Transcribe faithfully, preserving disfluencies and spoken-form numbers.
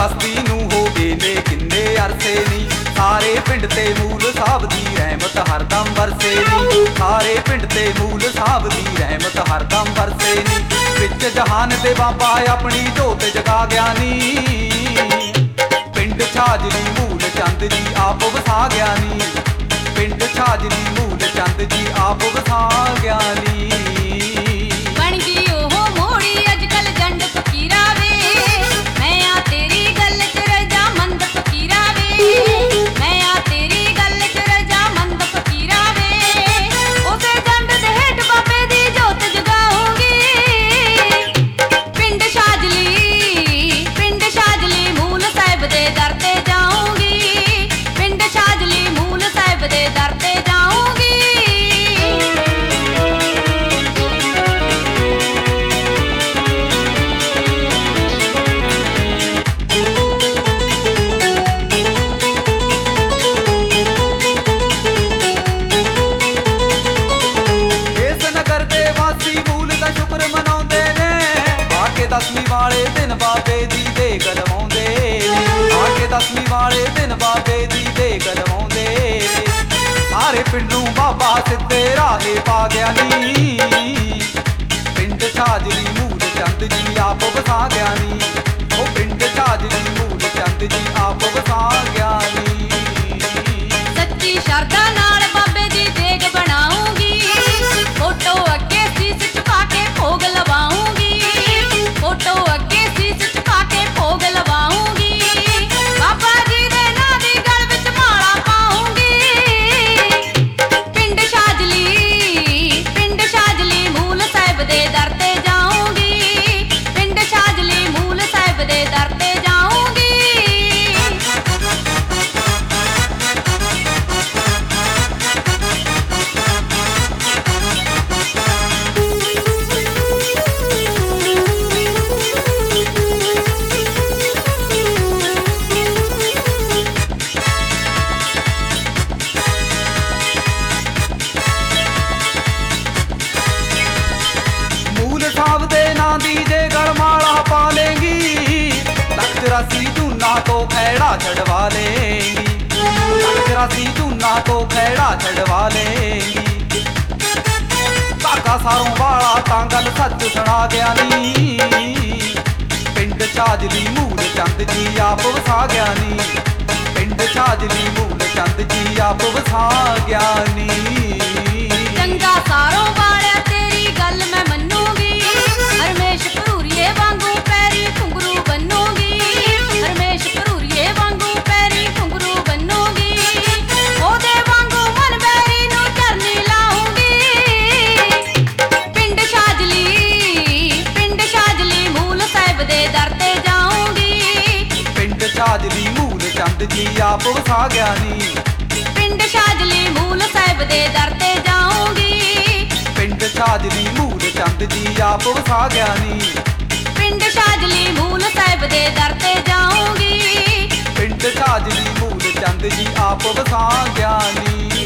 बस्ती नूं हो गए ने किन्ने अरसे नी, सारे पिंड ते मूल साहब दी रहमत हरदम बरसे नी, सारे पिंड ते मूल साहब दी रहमत हरदम बरसे नी। विच जहान दे बाबा अपनी जोत जगा गया नी, पिंड छाजली मूल चंद जी आप वसा गया नी, पिंड छाजली मूल चंद जी आप वसा गया नी। बन गई ओह मोड़ी अजकल जंड फकीरा वे, मैं आ तेरी गल च रजा मंद फकीरा वे, मैं आ तेरी गल च रजा मंद फकीरा वे। ओते जंड दे हेठ बाबे दी जोत जगाऊंगी, पिंड छाजली पिंड छाजली मूल साहिब दे दर ते जाऊंगी, पिंड छाजली मूल साहिब दे दर ते जाऊंगी। दसवीं वाले दिन बाबे दी दे करवाउंदे ने, आके दसवीं वाले दिन बाबे दी दे करवाउंदे ने। सारे पिंड नूं बाबा सिद्धे राह पा गया नी, पिंड छाजली मूल चंद जी आप वसा गया नी, ओ पिंड छाजली मूल चंद जी आप वसा गया नी। सच्ची शरदा नाल बाबे दी देग बनाऊंगी, फोटो अगे शीश झुका के भोग लवाऊंगी, फोटो अगे शीश झुका के भोग लवाऊंगी। बाबा जी दे नां दी गल विच माला पाऊंगी, पिंड छाजली पिंड छाजली मूल साहिब दे दर ते जाऊंगी, पिंड छाजली मूल साहिब दे दर ते जाऊंगी। साहब दे नां दी जे गलमाला पा लेंगी, लख चौरासी चूना तो खैड़ा छड़वा लेंगी, लख चौरासी चूना तो खैड़ा छड़वा लेंगी। काका सारों वाला तां गल सच सुना गया नी, पिंड छाजली मूल चंद जी आप वसा गया नी, पिंड छाजली मूल चंद जी आप वसा गया नी। चंगा सारों वालिया तेरी गल मैं मन्नूगी, हरमेश भरूरीए वांगू पैरी घुंगरू बन्नूगी, हरमेश भरूरीए वांगू पैरी घुंगरू बन्नूगी, ओदे वांगू मन बैरी नूं चरनी लाऊंगी। पिंड छाजली पिंड छाजली मूल साहिब दे दर ते जाऊंगी, पिंड छाजली मूल चंद जी आप वसा गया नी, पिंड छाजली मूल साहिब दे दर ते जाऊंगी, पिंड छाजली मूल चंद जी आप वसा गया नी, पिंड छाजली मूल साहिब दे दर ते जाऊंगी, पिंड छाजली मूल चंद जी आप वसा गया नी।